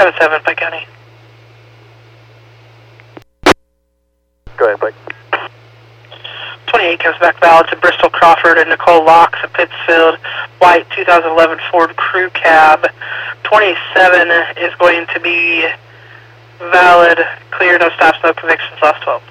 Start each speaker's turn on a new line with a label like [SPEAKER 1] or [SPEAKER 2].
[SPEAKER 1] 7-7, Pike County.
[SPEAKER 2] Go ahead, Pike.
[SPEAKER 1] 28 comes back valid to Bristol Crawford and Nicole Locks at Pittsfield. White 2011 Ford Crew Cab. 27 is going to be valid. Clear, no stops, no convictions, last 12.